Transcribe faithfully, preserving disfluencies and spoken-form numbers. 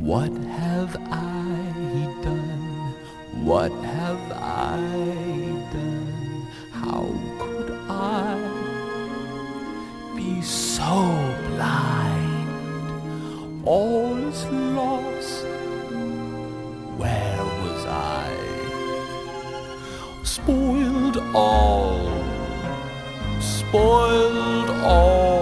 What have I done? What have I done? How could I be so blind? All is lost. Where was I? Spoiled all, spoiled all.